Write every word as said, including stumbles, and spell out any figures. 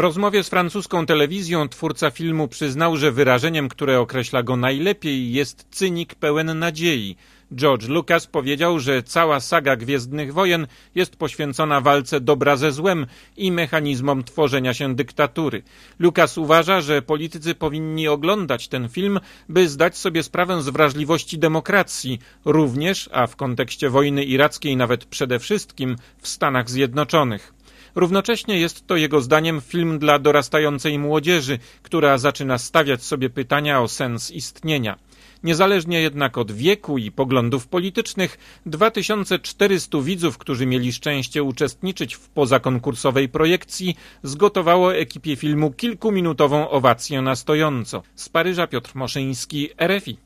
rozmowie z francuską telewizją twórca filmu przyznał, że wyrażeniem, które określa go najlepiej, jest cynik pełen nadziei. George Lucas powiedział, że cała saga Gwiezdnych Wojen jest poświęcona walce dobra ze złem i mechanizmom tworzenia się dyktatury. Lucas uważa, że politycy powinni oglądać ten film, by zdać sobie sprawę z wrażliwości demokracji, również, a w kontekście wojny irackiej nawet przede wszystkim, w Stanach Zjednoczonych. Równocześnie jest to jego zdaniem film dla dorastającej młodzieży, która zaczyna stawiać sobie pytania o sens istnienia. Niezależnie jednak od wieku i poglądów politycznych, dwa tysiące czterystu widzów, którzy mieli szczęście uczestniczyć w pozakonkursowej projekcji, zgotowało ekipie filmu kilkuminutową owację na stojąco. Z Paryża Piotr Moszyński, R F I.